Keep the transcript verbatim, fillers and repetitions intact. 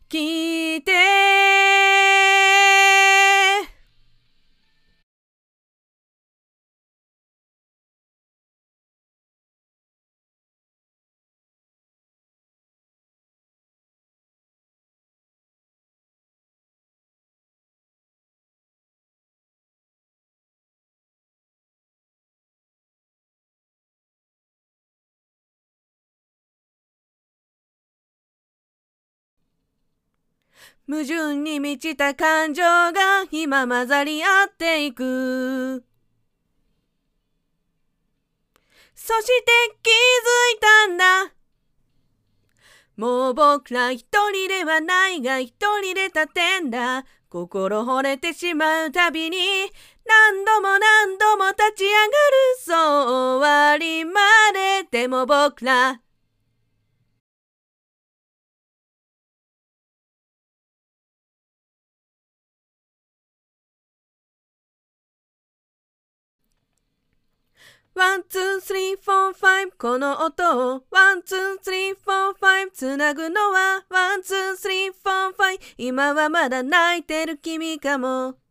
聞いて矛盾に満ちた感情が今混ざり合っていく。そして気づいたんだ。もう僕ら一人ではないが一人で立てんだ。心惚れてしまうたびに何度も何度も立ち上がる。そう終わりまで。でも僕らワン、ツー、スリー、フォー、ファイブこの音をワン、ツー、スリー、フォー、ファイブつなぐのはワン、ツー、スリー、フォー、ファイブ今はまだ泣いてる君かも。